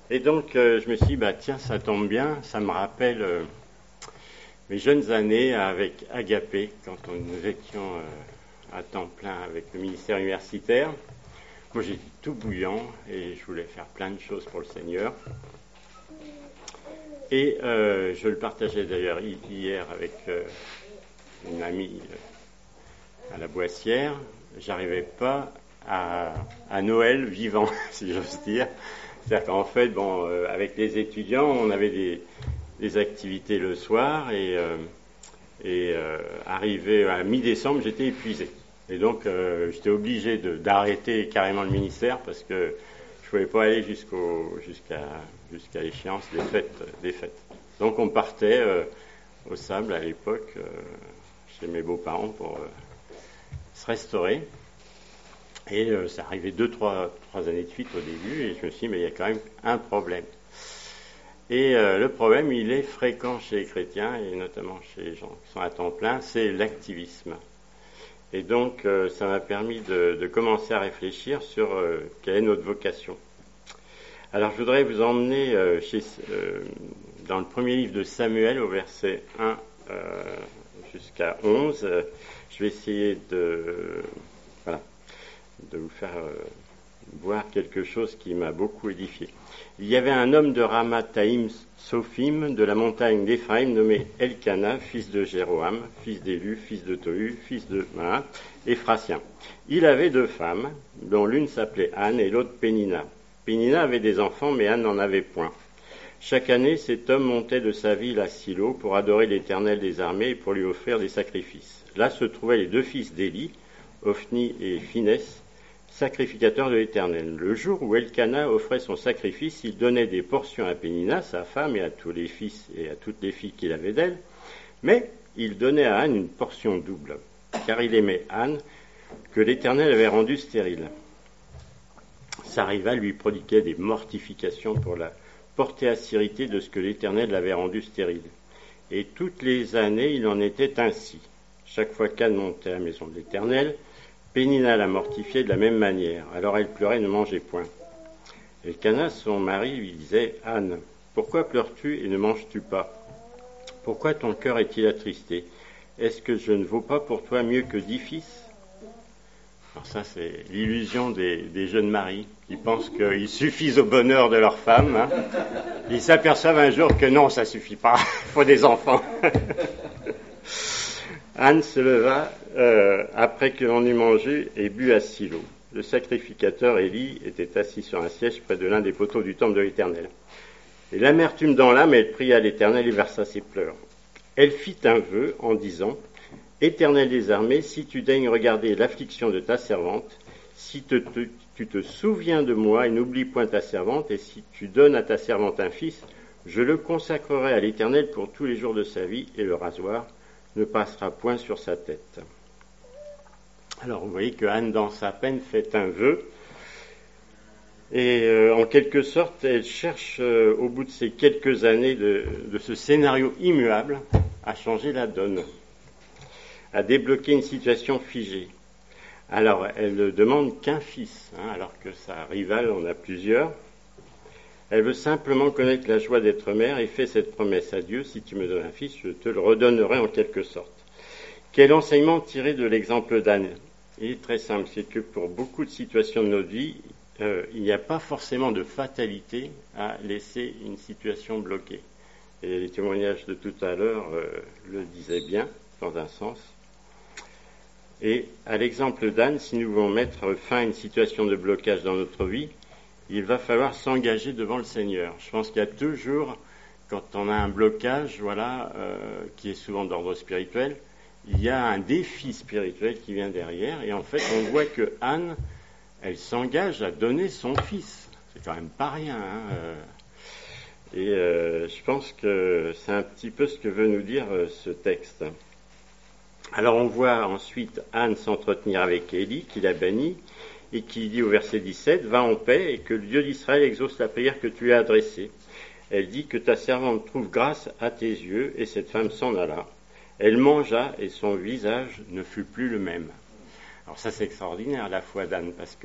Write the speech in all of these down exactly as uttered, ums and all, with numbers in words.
Et donc, euh, je me suis dit, bah, tiens, ça tombe bien, ça me rappelle euh, mes jeunes années avec Agapé, quand on- nous étions euh, à temps plein avec le ministère universitaire. Moi, j'étais tout bouillant et je voulais faire plein de choses pour le Seigneur. Et euh, je le partageais d'ailleurs hi- hier avec euh, une amie euh, à la Boissière. J'arrivais pas à, à Noël vivant, si j'ose dire. C'est-à-dire qu'en fait, bon, euh, avec les étudiants, on avait des, des activités le soir et, euh, et euh, arrivé à mi-décembre, j'étais épuisé. Et donc, euh, j'étais obligé de, d'arrêter carrément le ministère parce que je pouvais pas aller jusqu'au, jusqu'à, jusqu'à l'échéance des fêtes, des fêtes. Donc, on partait euh, au Sable à l'époque, euh, chez mes beaux-parents pour euh, se restaurer. Et euh, ça arrivait deux, trois, trois années de suite au début, et je me suis dit, mais il y a quand même un problème. Et euh, le problème, il est fréquent chez les chrétiens, et notamment chez les gens qui sont à temps plein, c'est l'activisme. Et donc, euh, ça m'a permis de, de commencer à réfléchir sur euh, quelle est notre vocation. Alors, je voudrais vous emmener euh, chez, euh, dans le premier livre de Samuel, au verset un euh, jusqu'à onze. Je vais essayer de... Voilà. de vous faire euh, voir quelque chose qui m'a beaucoup édifié. Il y avait un homme de Ramathaïm Sophim, de la montagne d'Éphraïm, nommé Elkana, fils de Jéroham, fils d'Élu, fils de Tohu, fils de Mahat, Éphrasien. Il avait deux femmes, dont l'une s'appelait Anne et l'autre Pénina. Pénina avait des enfants, mais Anne n'en avait point. Chaque année, cet homme montait de sa ville à Silo pour adorer l'Éternel des armées et pour lui offrir des sacrifices. Là se trouvaient les deux fils d'Éli, Ophni et Phinès, sacrificateurs de l'Éternel. Le jour où Elkana offrait son sacrifice, il donnait des portions à Pénina, sa femme, et à tous les fils et à toutes les filles qu'il avait d'elle, mais il donnait à Anne une portion double, car il aimait Anne, que l'Éternel avait rendue stérile. Sa rivale lui prodiguait des mortifications pour la porter à sérité de ce que l'Éternel l'avait rendue stérile. Et toutes les années, il en était ainsi. Chaque fois qu'Anne montait à la maison de l'Éternel, Pénina la mortifiait de la même manière. Alors elle pleurait et ne mangeait point. Elkana, son mari, lui disait, « Anne, pourquoi pleures-tu et ne manges-tu pas? Pourquoi ton cœur est-il attristé? Est-ce que je ne vaux pas pour toi mieux que dix fils ?» Alors ça, c'est l'illusion des, des jeunes maris qui pensent qu'ils suffisent au bonheur de leur femme. Hein. Ils s'aperçoivent un jour que non, ça suffit pas, il faut des enfants. Anne se leva euh, après que l'on eut mangé et bu à Silo. Le sacrificateur Élie était assis sur un siège près de l'un des poteaux du temple de l'Éternel. Et l'amertume dans l'âme, elle pria l'Éternel et versa ses pleurs. Elle fit un vœu en disant, « Éternel des armées, si tu daignes regarder l'affliction de ta servante, si te, te, tu te souviens de moi et n'oublie point ta servante, et si tu donnes à ta servante un fils, je le consacrerai à l'Éternel pour tous les jours de sa vie, et le rasoir ne passera point sur sa tête. » Alors vous voyez que Anne, dans sa peine, fait un vœu, et euh, en quelque sorte, elle cherche, euh, au bout de ces quelques années de, de ce scénario immuable, à changer la donne, à débloquer une situation figée. Alors, elle ne demande qu'un fils, hein, alors que sa rivale en a plusieurs. Elle veut simplement connaître la joie d'être mère et fait cette promesse à Dieu, si tu me donnes un fils, je te le redonnerai en quelque sorte. Quel enseignement tirer de l'exemple d'Anne? Il est très simple, c'est que pour beaucoup de situations de notre vie, euh, il n'y a pas forcément de fatalité à laisser une situation bloquée. Et les témoignages de tout à l'heure euh, le disaient bien, dans un sens. Et à l'exemple d'Anne, si nous voulons mettre fin à une situation de blocage dans notre vie, il va falloir s'engager devant le Seigneur. Je pense qu'il y a toujours, quand on a un blocage, voilà, euh, qui est souvent d'ordre spirituel, il y a un défi spirituel qui vient derrière. Et en fait, on voit que Anne, elle s'engage à donner son fils. C'est quand même pas rien. Hein, euh. Et euh, je pense que c'est un petit peu ce que veut nous dire euh, ce texte. Alors on voit ensuite Anne s'entretenir avec Élie, qui l'a banni, et qui dit au verset dix-sept, « Va en paix, et que le Dieu d'Israël exauce la prière que tu lui as adressée. » Elle dit que ta servante trouve grâce à tes yeux, et cette femme s'en alla. Elle mangea, et son visage ne fut plus le même. Alors ça, c'est extraordinaire, la foi d'Anne, parce que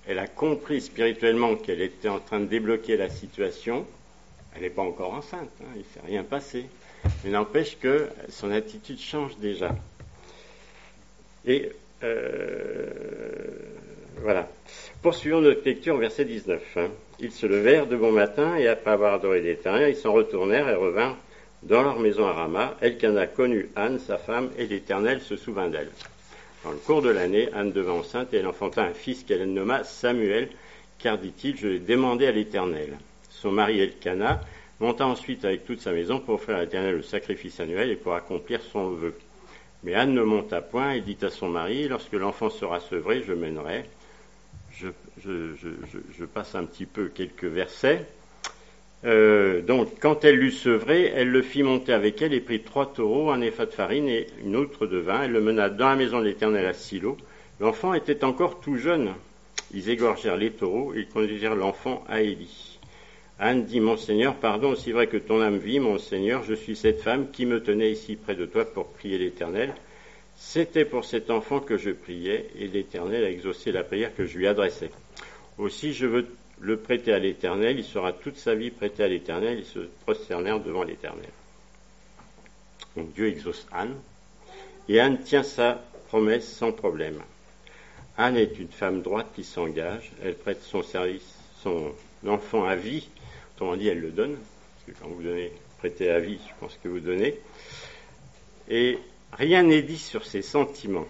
elle a compris spirituellement qu'elle était en train de débloquer la situation. Elle n'est pas encore enceinte, hein, il ne s'est rien passé. Mais n'empêche que son attitude change déjà. Et euh, voilà. Poursuivons notre lecture au verset dix-neuf. Hein. Ils se levèrent de bon matin, et après avoir adoré l'Éternel, ils s'en retournèrent et revinrent dans leur maison à Rama. Elkana connut Anne, sa femme, et l'Éternel se souvint d'elle. Dans le cours de l'année, Anne devint enceinte, et elle enfanta un fils qu'elle nomma Samuel, car, dit-il, je l'ai demandé à l'Éternel. Son mari Elkana monta ensuite avec toute sa maison pour offrir à l'Éternel le sacrifice annuel et pour accomplir son vœu. Mais Anne ne monta point et dit à son mari, lorsque l'enfant sera sevré, je mènerai. Je, je, je, je, je passe un petit peu quelques versets. Euh, donc, quand elle l'eut sevré, elle le fit monter avec elle et prit trois taureaux, un épha de farine et une outre de vin. Elle le mena dans la maison de l'Éternel à Silo. L'enfant était encore tout jeune. Ils égorgèrent les taureaux et ils conduisirent l'enfant à Élie. Anne dit, mon Seigneur, pardon, aussi vrai que ton âme vit, mon Seigneur, je suis cette femme qui me tenait ici près de toi pour prier l'Éternel. C'était pour cet enfant que je priais, et l'Éternel a exaucé la prière que je lui adressais. Aussi, je veux le prêter à l'Éternel, il sera toute sa vie prêté à l'Éternel, ils se prosternèrent devant l'Éternel. Donc Dieu exauce Anne, et Anne tient sa promesse sans problème. Anne est une femme droite qui s'engage, elle prête son service, son enfant à vie, autrement dit, elle le donne, parce que quand vous donnez, prêtez à vie, je pense que vous donnez, et rien n'est dit sur ses sentiments.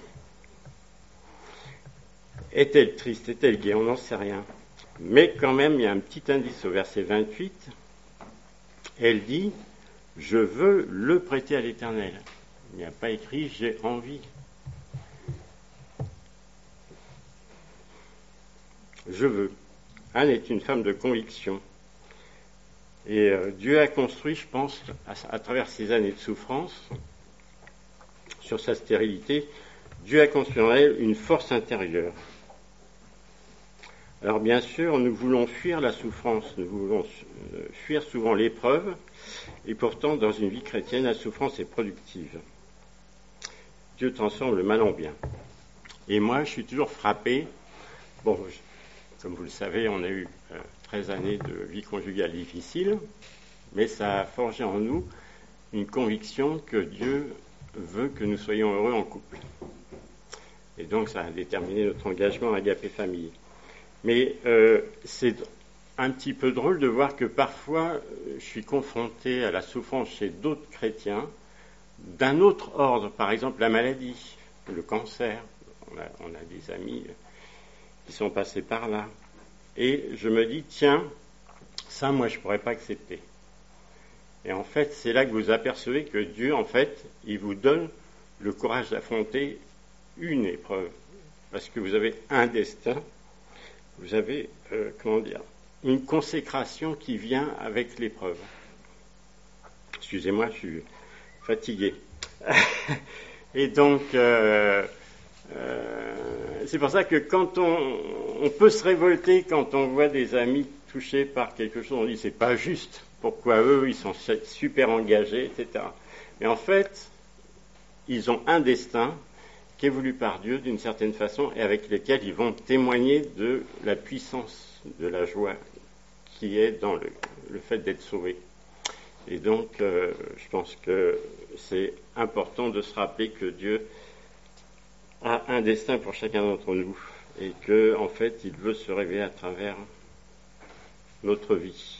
Est-elle triste, est-elle gaie, on n'en sait rien. Mais quand même, il y a un petit indice au verset vingt-huit, elle dit, je veux le prêter à l'Éternel. Il n'y a pas écrit, j'ai envie. Je veux. Anne est une femme de conviction. Et euh, Dieu a construit, je pense, à, à travers ces années de souffrance, sur sa stérilité, Dieu a construit en elle une force intérieure. Alors bien sûr, nous voulons fuir la souffrance, nous voulons fuir souvent l'épreuve, et pourtant, dans une vie chrétienne, la souffrance est productive. Dieu transforme le mal en bien. Et moi, je suis toujours frappé. Bon, je, comme vous le savez, on a eu euh, treize années de vie conjugale difficile, mais ça a forgé en nous une conviction que Dieu veut que nous soyons heureux en couple. Et donc, ça a déterminé notre engagement à Agapé Famille. Mais euh, c'est un petit peu drôle de voir que parfois, je suis confronté à la souffrance chez d'autres chrétiens d'un autre ordre, par exemple la maladie, le cancer. On a, on a des amis qui sont passés par là. Et je me dis, tiens, ça, moi, je ne pourrais pas accepter. Et en fait, c'est là que vous apercevez que Dieu, en fait, il vous donne le courage d'affronter une épreuve. Parce que vous avez un destin, vous avez, euh, comment dire, une consécration qui vient avec l'épreuve. Excusez-moi, je suis fatigué. Et donc, euh, euh, c'est pour ça que quand on, on peut se révolter quand on voit des amis touchés par quelque chose, on dit c'est pas juste. Pourquoi eux, ils sont super engagés, et cetera. Mais en fait, ils ont un destin qui est voulu par Dieu d'une certaine façon et avec lequel ils vont témoigner de la puissance, de la joie qui est dans le, le fait d'être sauvés. Et donc, euh, je pense que c'est important de se rappeler que Dieu a un destin pour chacun d'entre nous et que, en fait, il veut se révéler à travers notre vie.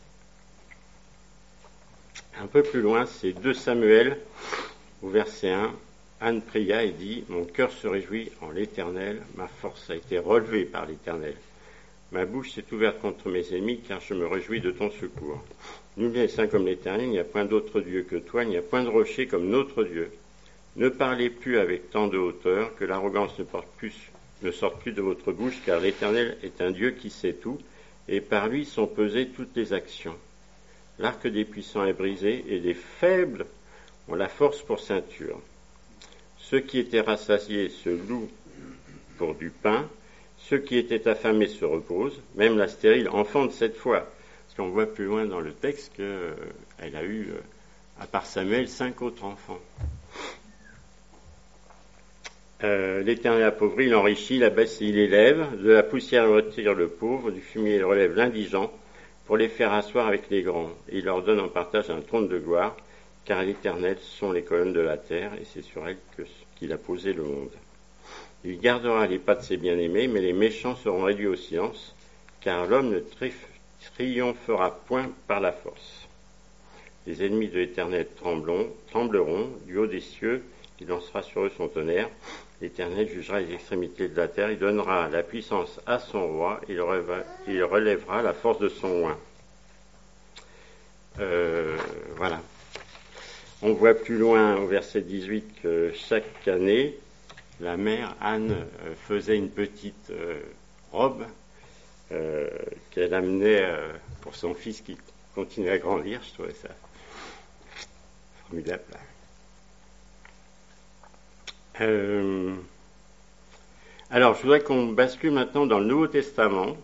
Un peu plus loin, c'est deux Samuel, au verset un. Anne pria et dit, « Mon cœur se réjouit en l'Éternel, ma force a été relevée par l'Éternel. Ma bouche s'est ouverte contre mes ennemis, car je me réjouis de ton secours. Nul n'est saint comme l'Éternel, il n'y a point d'autre Dieu que toi, il n'y a point de rocher comme notre Dieu. Ne parlez plus avec tant de hauteur, que l'arrogance ne, porte plus, ne sorte plus de votre bouche, car l'Éternel est un Dieu qui sait tout, et par lui sont pesées toutes les actions. L'arc des puissants est brisé, et les faibles ont la force pour ceinture. Ceux qui étaient rassasiés se louent pour du pain, ceux qui étaient affamés se reposent, même la stérile enfante cette fois. » Parce qu'on voit plus loin dans le texte qu'elle euh, a eu, euh, à part Samuel, cinq autres enfants. Euh, L'Éternel appauvrit, il enrichit, il abaisse et il élève. De la poussière, il retire le pauvre, du fumier, il relève l'indigent, pour les faire asseoir avec les grands. Et il leur donne en partage un trône de gloire, car l'Éternel sont les colonnes de la terre, et c'est sur elles que, qu'il a posé le monde. Il gardera les pas de ses bien-aimés, mais les méchants seront réduits au silence, car l'homme ne triomphera point par la force. Les ennemis de l'Éternel trembleront, du haut des cieux, il lancera sur eux son tonnerre. L'Éternel jugera les extrémités de la terre, il donnera la puissance à son roi, il relèvera, il relèvera la force de son oint. Euh, voilà. On voit plus loin au verset dix-huit que chaque année, la mère Anne faisait une petite euh, robe euh, qu'elle amenait euh, pour son fils qui continuait à grandir. Je trouvais ça formidable. Euh, alors, je voudrais qu'on bascule maintenant dans le Nouveau Testament.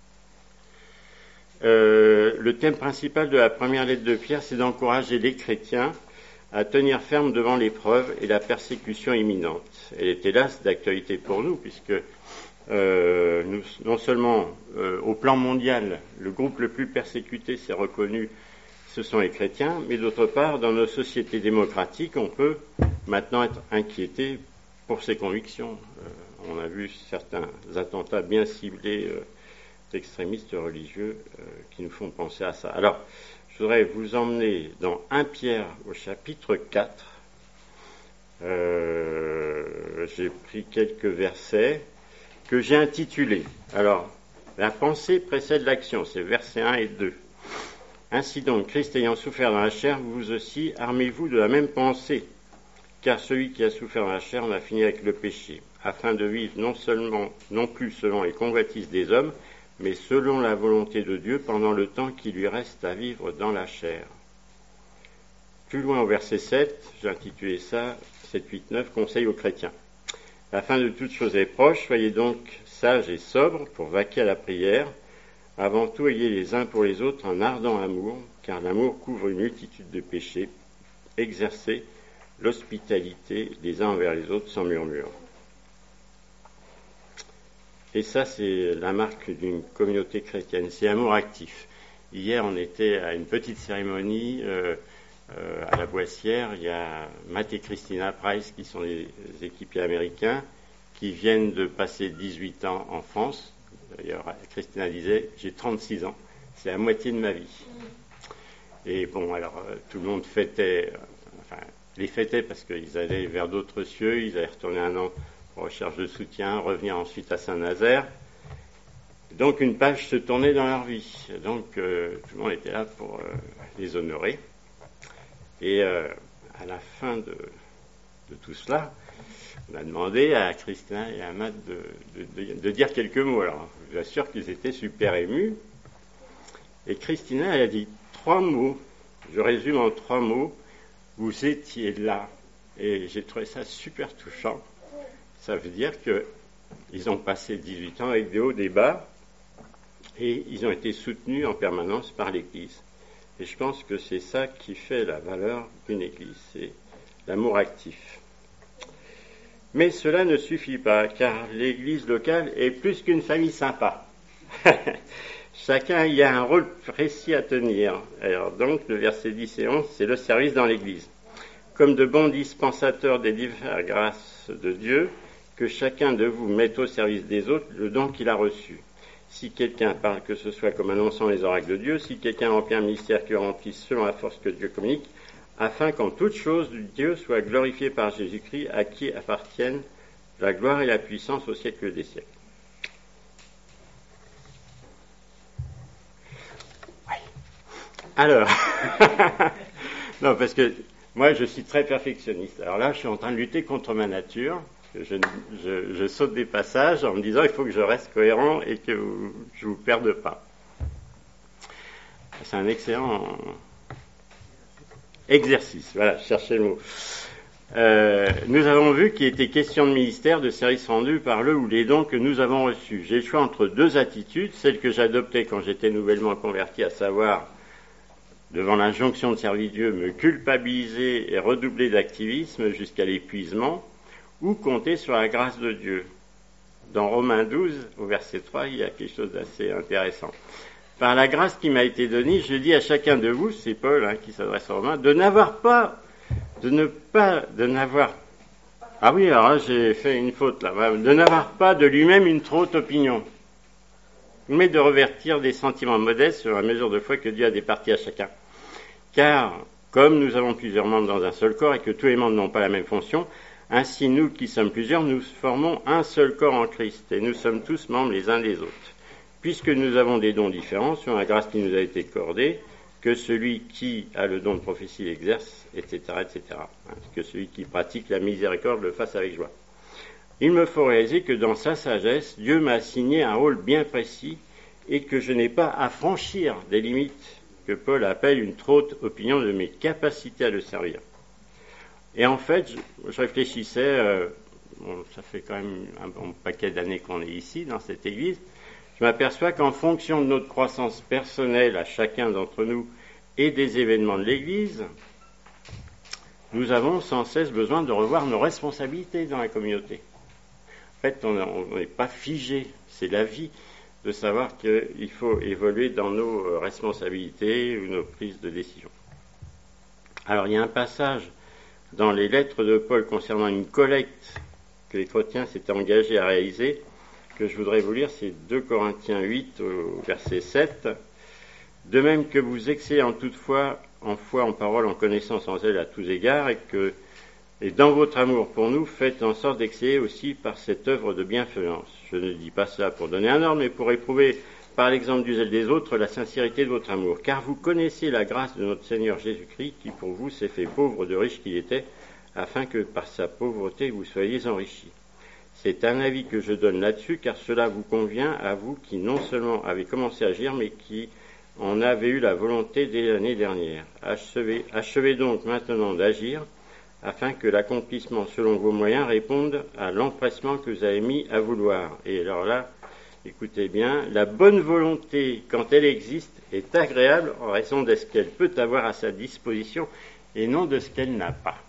Euh, le thème principal de la première lettre de Pierre, c'est d'encourager les chrétiens à tenir ferme devant l'épreuve et la persécution imminente. Elle est hélas d'actualité pour nous, puisque euh, nous, non seulement euh, au plan mondial, le groupe le plus persécuté, c'est reconnu, ce sont les chrétiens, mais d'autre part, dans nos sociétés démocratiques, on peut maintenant être inquiété pour ses convictions. Euh, on a vu certains attentats bien ciblés euh, d'extrémistes religieux euh, qui nous font penser à ça. Alors, je voudrais vous emmener dans un Pierre au chapitre quatre. Euh, j'ai pris quelques versets que j'ai intitulés. Alors, la pensée précède l'action, c'est versets un et deux. Ainsi donc, Christ ayant souffert dans la chair, vous aussi, armez-vous de la même pensée, car celui qui a souffert dans la chair en a fini avec le péché, afin de vivre non seulement, non plus selon les convoitises des hommes, mais selon la volonté de Dieu pendant le temps qui lui reste à vivre dans la chair. Plus loin au verset sept, j'ai intitulé ça, sept, huit, neuf, conseil aux chrétiens. La fin de toute chose est proche, soyez donc sages et sobres pour vaquer à la prière. Avant tout, ayez les uns pour les autres un ardent amour, car l'amour couvre une multitude de péchés. Exercez l'hospitalité les uns envers les autres sans murmure. Et ça, c'est la marque d'une communauté chrétienne, c'est amour actif. Hier, on était à une petite cérémonie euh, euh, à la Boissière. Il y a Matt et Christina Price, qui sont les équipiers américains, qui viennent de passer dix-huit ans en France. D'ailleurs, Christina disait, j'ai trente-six ans, c'est la moitié de ma vie. Et bon, alors, euh, tout le monde fêtait, euh, enfin, les fêtait parce qu'ils allaient vers d'autres cieux, ils allaient retourner un an recherche de soutien, revenir ensuite à Saint-Nazaire. Donc une page se tournait dans leur vie. Donc euh, tout le monde était là pour euh, les honorer. Et euh, à la fin de, de tout cela, on a demandé à Christina et à Matt de, de, de, de dire quelques mots. Alors je vous assure qu'ils étaient super émus. Et Christina, elle a dit trois mots. Je résume en trois mots. Vous étiez là. Et j'ai trouvé ça super touchant. Ça veut dire qu'ils ont passé dix-huit ans avec des hauts, des bas, et ils ont été soutenus en permanence par l'Église. Et je pense que c'est ça qui fait la valeur d'une Église, c'est l'amour actif. Mais cela ne suffit pas, car l'Église locale est plus qu'une famille sympa. Chacun y a un rôle précis à tenir. Alors donc, le verset dix et onze, c'est le service dans l'Église. Comme de bons dispensateurs des diverses grâces de Dieu, que chacun de vous mette au service des autres le don qu'il a reçu. Si quelqu'un parle, que ce soit comme annonçant les oracles de Dieu, si quelqu'un remplit un ministère qui le remplisse selon la force que Dieu communique, afin qu'en toute chose Dieu soit glorifié par Jésus-Christ, à qui appartiennent la gloire et la puissance au siècle des siècles. Oui. Alors, non, parce que moi je suis très perfectionniste. Alors là, je suis en train de lutter contre ma nature. Je, je, je saute des passages en me disant il faut que je reste cohérent et que vous, je ne vous perde pas. C'est un excellent exercice. Voilà, cherchez le mot. Euh, nous avons vu qu'il était question de ministère, de service rendu par le ou les dons que nous avons reçus. J'ai le choix entre deux attitudes, celle que j'adoptais quand j'étais nouvellement converti, à savoir, devant l'injonction de servir Dieu, me culpabiliser et redoubler d'activisme jusqu'à l'épuisement, ou compter sur la grâce de Dieu. Dans Romains douze, au verset trois, il y a quelque chose d'assez intéressant. Par la grâce qui m'a été donnée, je dis à chacun de vous, c'est Paul hein, qui s'adresse aux Romains, de n'avoir pas, de ne pas, de n'avoir, ah oui, alors là, j'ai fait une faute là, de n'avoir pas de lui-même une trop haute opinion, mais de revertir des sentiments modestes sur la mesure de foi que Dieu a départie à chacun. Car, comme nous avons plusieurs membres dans un seul corps et que tous les membres n'ont pas la même fonction, ainsi nous qui sommes plusieurs, nous formons un seul corps en Christ, et nous sommes tous membres les uns des autres. Puisque nous avons des dons différents, sur la grâce qui nous a été accordée, que celui qui a le don de prophétie exerce, et cetera, et cetera. Que celui qui pratique la miséricorde le fasse avec joie. Il me faut réaliser que dans sa sagesse, Dieu m'a assigné un rôle bien précis et que je n'ai pas à franchir des limites que Paul appelle une trop haute opinion de mes capacités à le servir. Et en fait, je, je réfléchissais, euh, bon, ça fait quand même un bon paquet d'années qu'on est ici, dans cette église, je m'aperçois qu'en fonction de notre croissance personnelle à chacun d'entre nous et des événements de l'Église, nous avons sans cesse besoin de revoir nos responsabilités dans la communauté. En fait, on n'est pas figé, c'est la vie de savoir qu'il faut évoluer dans nos responsabilités ou nos prises de décision. Alors, il y a un passage dans les lettres de Paul concernant une collecte que les chrétiens s'étaient engagés à réaliser, que je voudrais vous lire, c'est deux Corinthiens huit, au verset sept. De même que vous excellez en toute foi, en foi, en parole, en connaissance, en zèle à tous égards, et que, et dans votre amour pour nous, faites en sorte d'exceller aussi par cette œuvre de bienfaisance. Je ne dis pas cela pour donner un ordre, mais pour éprouver, par l'exemple du zèle des autres, la sincérité de votre amour. Car vous connaissez la grâce de notre Seigneur Jésus-Christ, qui pour vous s'est fait pauvre de riche qu'il était, afin que par sa pauvreté vous soyez enrichis. C'est un avis que je donne là-dessus, car cela vous convient à vous qui non seulement avez commencé à agir, mais qui en avez eu la volonté dès l'année dernière. Achevez, achevez donc maintenant d'agir, afin que l'accomplissement selon vos moyens réponde à l'empressement que vous avez mis à vouloir. Et alors là, écoutez bien, la bonne volonté, quand elle existe, est agréable en raison de ce qu'elle peut avoir à sa disposition et non de ce qu'elle n'a pas.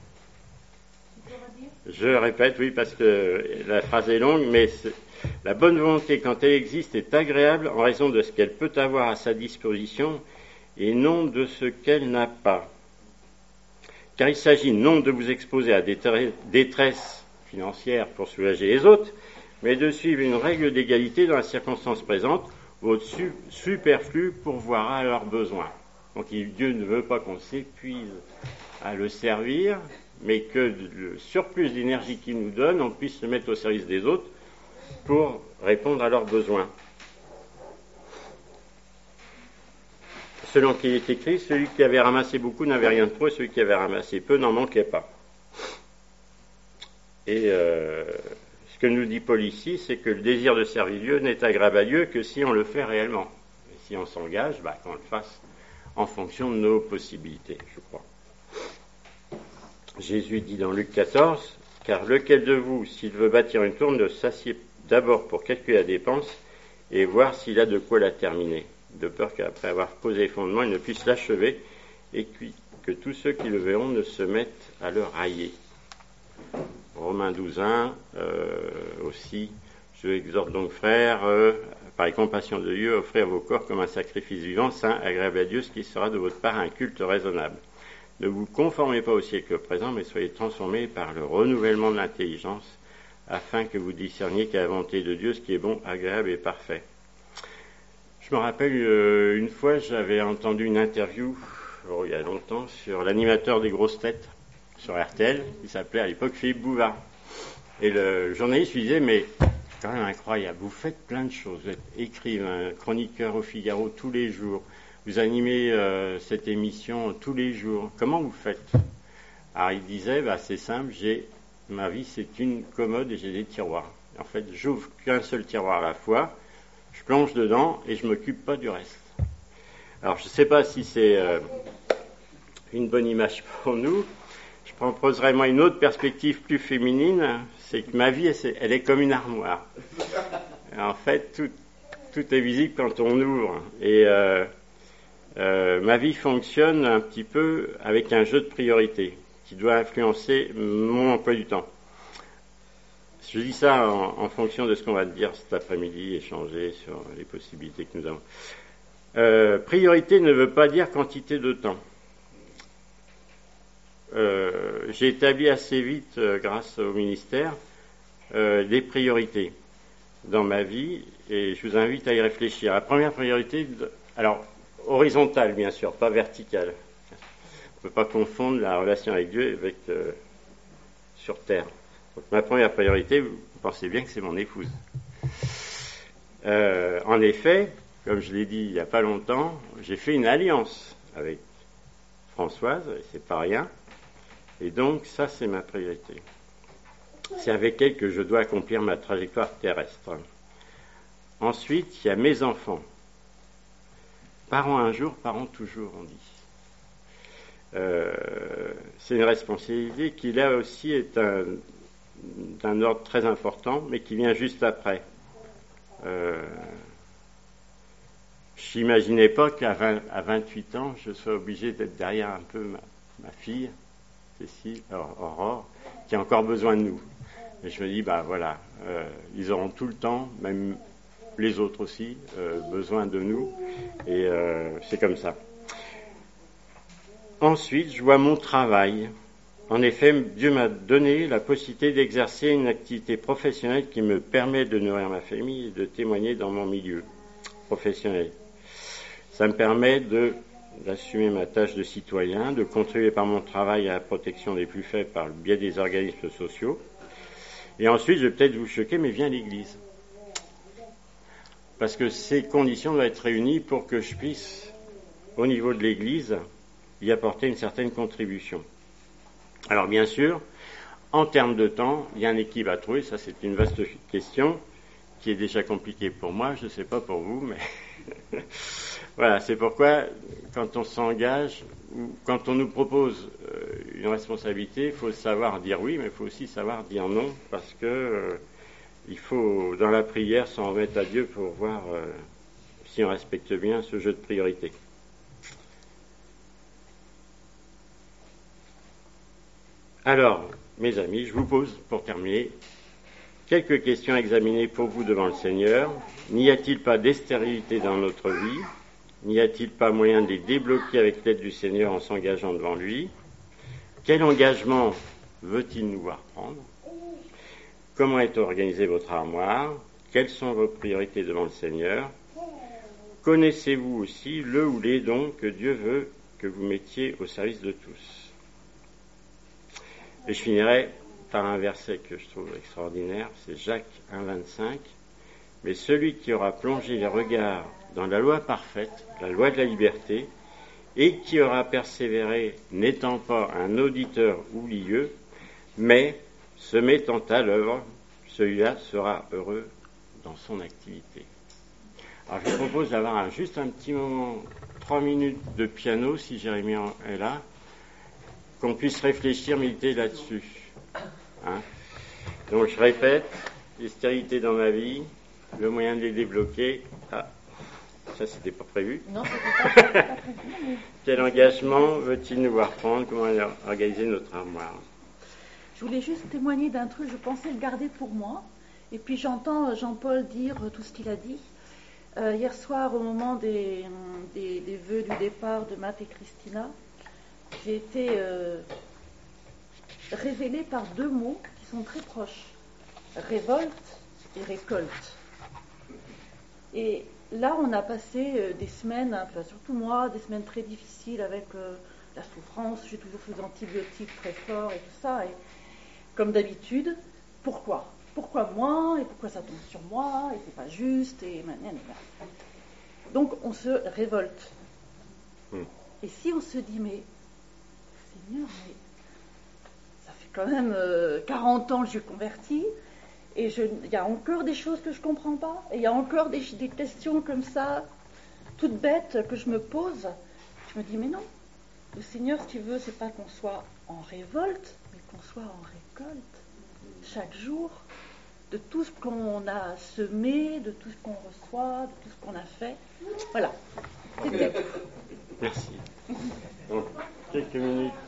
Je répète, oui, parce que la phrase est longue, mais c'est, la bonne volonté, quand elle existe, est agréable en raison de ce qu'elle peut avoir à sa disposition et non de ce qu'elle n'a pas. Car il s'agit non de vous exposer à des détresse financière pour soulager les autres, mais de suivre une règle d'égalité dans la circonstance présente, votre su- superflu pourvoira à leurs besoins. Donc Dieu ne veut pas qu'on s'épuise à le servir, mais que le surplus d'énergie qu'il nous donne, on puisse le mettre au service des autres pour répondre à leurs besoins. Selon qu'il est écrit, celui qui avait ramassé beaucoup n'avait rien de trop, et celui qui avait ramassé peu n'en manquait pas. Et euh, ce que nous dit Paul ici, c'est que le désir de servir Dieu n'est agréable à Dieu que si on le fait réellement. Et si on s'engage, bah, qu'on le fasse en fonction de nos possibilités, je crois. Jésus dit dans Luc quatorze, « Car lequel de vous, s'il veut bâtir une tour, ne s'assied d'abord pour calculer la dépense et voir s'il a de quoi la terminer, de peur qu'après avoir posé les fondements, il ne puisse l'achever et que tous ceux qui le verront ne se mettent à le railler. » Romains douze un, euh, aussi, « Je exhorte donc, frères, euh, par les compassions de Dieu, offrir vos corps comme un sacrifice vivant, saint, agréable à Dieu, ce qui sera de votre part un culte raisonnable. Ne vous conformez pas au siècle présent, mais soyez transformés par le renouvellement de l'intelligence, afin que vous discerniez quelle est la volonté de Dieu, ce qui est bon, agréable et parfait. » Je me rappelle, euh, une fois, j'avais entendu une interview, oh, il y a longtemps, sur l'animateur des grosses têtes, sur R T L, qui s'appelait à l'époque Philippe Bouvard. Et le journaliste lui disait, mais c'est quand même incroyable, vous faites plein de choses, vous êtes écrivain, chroniqueur au Figaro tous les jours, vous animez euh, cette émission tous les jours. Comment vous faites? Alors il disait, bah, c'est simple, j'ai ma vie c'est une commode et j'ai des tiroirs. En fait, j'ouvre qu'un seul tiroir à la fois, je plonge dedans et je m'occupe pas du reste. Alors je ne sais pas si c'est euh, une bonne image pour nous. Je proposerais moi une autre perspective plus féminine, c'est que ma vie, elle est comme une armoire. Et en fait, tout, tout est visible quand on ouvre. Et euh, Euh, ma vie fonctionne un petit peu avec un jeu de priorités qui doit influencer mon emploi du temps. Je dis ça en, en fonction de ce qu'on va dire cet après-midi, échanger sur les possibilités que nous avons. Euh, priorité ne veut pas dire quantité de temps. Euh, j'ai établi assez vite, euh, grâce au ministère, euh, des priorités dans ma vie, et je vous invite à y réfléchir. La première priorité, alors horizontale bien sûr, pas verticale. On ne peut pas confondre la relation avec Dieu avec euh, sur terre. Donc, ma première priorité, vous pensez bien que c'est mon épouse. Euh, en effet, comme je l'ai dit il n'y a pas longtemps, j'ai fait une alliance avec Françoise, et c'est pas rien, et donc ça c'est ma priorité. C'est avec elle que je dois accomplir ma trajectoire terrestre. Ensuite, il y a mes enfants. Parents un jour, parents toujours, on dit. Euh, c'est une responsabilité qui là aussi est un, d'un ordre très important, mais qui vient juste après. Euh, je n'imaginais pas qu'à vingt, à vingt-huit ans, je sois obligé d'être derrière un peu ma, ma fille, Cécile, Aurore, qui a encore besoin de nous. Et je me dis, bah voilà, euh, ils auront tout le temps, même les autres aussi, euh, besoin de nous, et euh, c'est comme ça. Ensuite, je vois mon travail. En effet, Dieu m'a donné la possibilité d'exercer une activité professionnelle qui me permet de nourrir ma famille et de témoigner dans mon milieu professionnel. Ça me permet de, d'assumer ma tâche de citoyen, de contribuer par mon travail à la protection des plus faibles par le biais des organismes sociaux. Et ensuite, je vais peut-être vous choquer, mais viens à l'Église. Parce que ces conditions doivent être réunies pour que je puisse, au niveau de l'Église, y apporter une certaine contribution. Alors bien sûr, en termes de temps, il y a un équilibre à trouver, ça c'est une vaste question qui est déjà compliquée pour moi, je ne sais pas pour vous, mais voilà, c'est pourquoi quand on s'engage, ou quand on nous propose une responsabilité, il faut savoir dire oui, mais il faut aussi savoir dire non, parce que euh, il faut, dans la prière, s'en remettre à Dieu pour voir euh, si on respecte bien ce jeu de priorité. Alors, mes amis, je vous pose, pour terminer, quelques questions à examiner pour vous devant le Seigneur. N'y a-t-il pas d'estérilité dans notre vie ? N'y a-t-il pas moyen de les débloquer avec l'aide du Seigneur en s'engageant devant lui ? Quel engagement veut-il nous voir prendre ? Comment est organisée votre armoire ? Quelles sont vos priorités devant le Seigneur ? Connaissez-vous aussi le ou les dons que Dieu veut que vous mettiez au service de tous ? Et je finirai par un verset que je trouve extraordinaire, c'est Jacques un vingt-cinq. Mais celui qui aura plongé les regards dans la loi parfaite, la loi de la liberté, et qui aura persévéré, n'étant pas un auditeur oublieux, mais se mettant à l'œuvre, celui-là sera heureux dans son activité. Alors je vous propose d'avoir un, juste un petit moment, trois minutes de piano, si Jérémie est là, qu'on puisse réfléchir, méditer là-dessus. Hein ? Donc je répète, les stérilités dans ma vie, le moyen de les débloquer. Ah, ça c'était pas prévu. Non, c'était pas prévu. Quel engagement veut-il nous voir prendre ? Comment organiser notre armoire ? Je voulais juste témoigner d'un truc, je pensais le garder pour moi. Et puis j'entends Jean-Paul dire tout ce qu'il a dit. Euh, hier soir, au moment des, des, des vœux du départ de Matt et Christina, j'ai été euh, révélée par deux mots qui sont très proches. Révolte et récolte. Et là, on a passé euh, des semaines, enfin, surtout moi, des semaines très difficiles avec euh, la souffrance. J'ai toujours fait des antibiotiques très forts et tout ça. Et comme d'habitude, pourquoi ? Pourquoi moi ? Et pourquoi ça tombe sur moi ? Et c'est pas juste. Et donc, on se révolte. Mm. Et si on se dit, mais Seigneur, mais ça fait quand même euh, quarante ans que je suis convertie, et il y a encore des choses que je ne comprends pas, et il y a encore des, des questions comme ça, toutes bêtes, que je me pose. Je me dis, mais non, le Seigneur, si tu veux, c'est pas qu'on soit en révolte, mais qu'on soit en récolte, chaque jour, de tout ce qu'on a semé, de tout ce qu'on reçoit, de tout ce qu'on a fait. Voilà. C'était tout. Merci. Donc, quelques minutes.